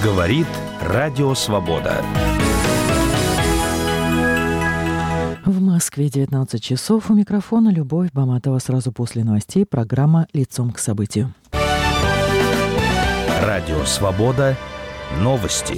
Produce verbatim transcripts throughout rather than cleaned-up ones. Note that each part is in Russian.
Говорит Радио Свобода. В Москве девятнадцать часов. У микрофона Любовь Баматова. Сразу после новостей программа «Лицом к событию». Радио Свобода. Новости.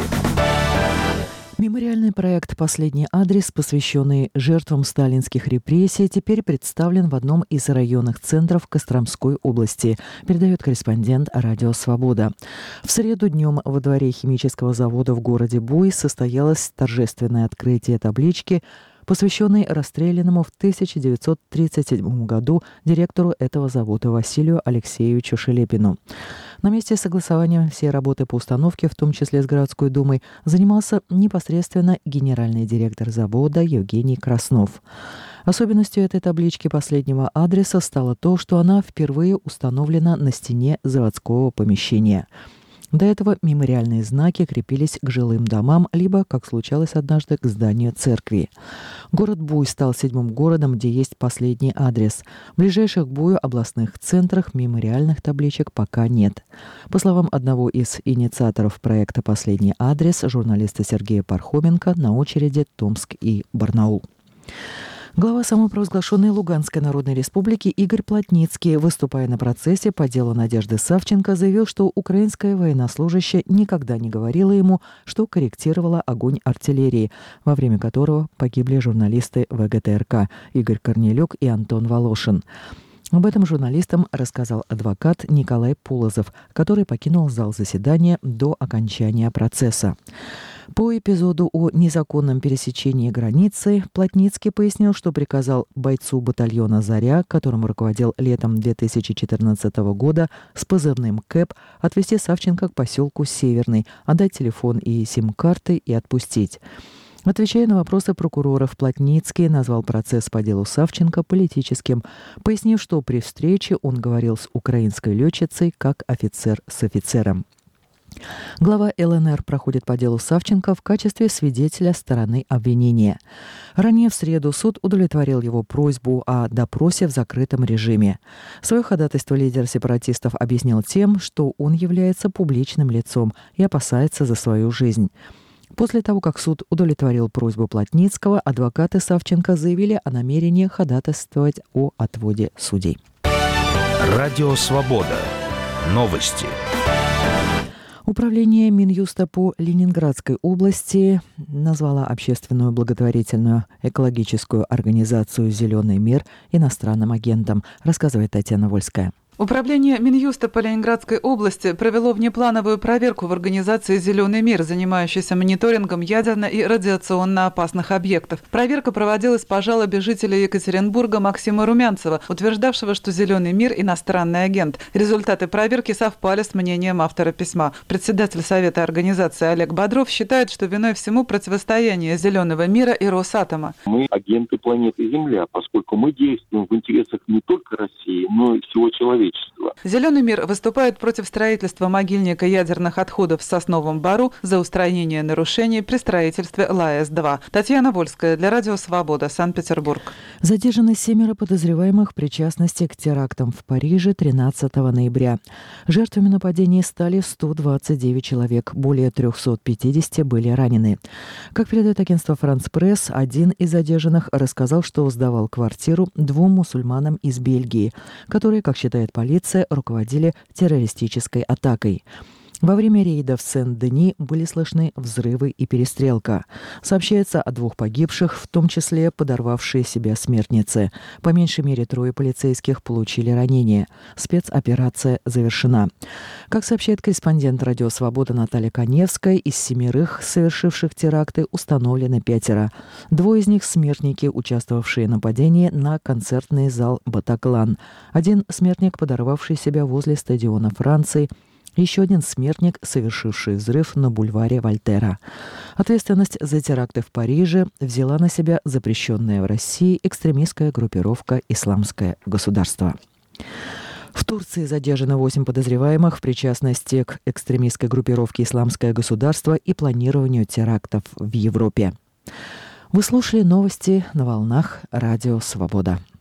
Мемориальный проект «Последний адрес», посвященный жертвам сталинских репрессий, теперь представлен в одном из районных центров Костромской области, передает корреспондент «Радио Свобода». В среду днем во дворе химического завода в городе Буй состоялось торжественное открытие таблички, посвященный расстрелянному в тысяча девятьсот тридцать седьмом году директору этого завода Василию Алексеевичу Шелепину. На месте согласования всей работы по установке, в том числе с городской думой, занимался непосредственно генеральный директор завода Евгений Краснов. Особенностью этой таблички последнего адреса стало то, что она впервые установлена на стене заводского помещения. До этого мемориальные знаки крепились к жилым домам, либо, как случалось однажды, к зданию церкви. Город Буй стал седьмым городом, где есть последний адрес. В ближайших к Бую областных центрах мемориальных табличек пока нет. По словам одного из инициаторов проекта «Последний адрес», журналиста Сергея Пархоменко, на очереди Томск и Барнаул. Глава самопровозглашенной Луганской Народной Республики Игорь Плотницкий, выступая на процессе по делу Надежды Савченко, заявил, что украинская военнослужащая никогда не говорила ему, что корректировала огонь артиллерии, во время которого погибли журналисты вэ гэ тэ эр ка Игорь Корнелюк и Антон Волошин. Об этом журналистам рассказал адвокат Николай Полозов, который покинул зал заседания до окончания процесса. По эпизоду о незаконном пересечении границы Плотницкий пояснил, что приказал бойцу батальона «Заря», которым руководил летом две тысячи четырнадцатого года, с позывным «Кэп», отвезти Савченко к поселку Северный, отдать телефон и сим-карты и отпустить. Отвечая на вопросы прокуроров, Плотницкий назвал процесс по делу Савченко политическим, пояснив, что при встрече он говорил с украинской летчицей как офицер с офицером. Глава эл эн эр проходит по делу Савченко в качестве свидетеля стороны обвинения. Ранее в среду суд удовлетворил его просьбу о допросе в закрытом режиме. Свое ходатайство лидер сепаратистов объяснил тем, что он является публичным лицом и опасается за свою жизнь. После того, как суд удовлетворил просьбу Плотницкого, адвокаты Савченко заявили о намерении ходатайствовать о отводе судей. Радио Свобода. Новости. Управление Минюста по Ленинградской области назвало общественную благотворительную экологическую организацию «Зеленый мир» иностранным агентом, рассказывает Татьяна Вольская. Управление Минюста по Ленинградской области провело внеплановую проверку в организации «Зеленый мир», занимающейся мониторингом ядерно- и радиационно опасных объектов. Проверка проводилась по жалобе жителя Екатеринбурга Максима Румянцева, утверждавшего, что «Зеленый мир» – иностранный агент. Результаты проверки совпали с мнением автора письма. Председатель Совета организации Олег Бодров считает, что виной всему противостояние «Зеленого мира» и Росатома. Мы агенты планеты Земля, поскольку мы действуем в интересах не только России, но и всего человечества. «Зеленый мир» выступает против строительства могильника ядерных отходов в Сосновом Бору за устранение нарушений при строительстве эл а эс два. Татьяна Вольская для Радио Свобода, Санкт-Петербург. Задержаны семеро подозреваемых в причастности к терактам в Париже тринадцатого ноября. Жертвами нападений стали сто двадцать девять человек, более триста пятьдесят были ранены. Как передает агентство «Франс Пресс», один из задержанных рассказал, что сдавал квартиру двум мусульманам из Бельгии, которые, как считает полиция, руководили террористической атакой. Во время рейда в Сен-Дени были слышны взрывы и перестрелка. Сообщается о двух погибших, в том числе подорвавшие себя смертницы. По меньшей мере трое полицейских получили ранения. Спецоперация завершена. Как сообщает корреспондент Радио Свобода Наталья Коневская, из семерых, совершивших теракты, установлены пятеро. Двое из них – смертники, участвовавшие в нападении на концертный зал «Батаклан». Один – смертник, подорвавший себя возле стадиона Франции. Еще один смертник, совершивший взрыв на бульваре Вольтера. Ответственность за теракты в Париже взяла на себя запрещенная в России экстремистская группировка «Исламское государство». В Турции задержано восемь подозреваемых в причастности к экстремистской группировке «Исламское государство» и планированию терактов в Европе. Вы слушали новости на волнах Радио Свобода.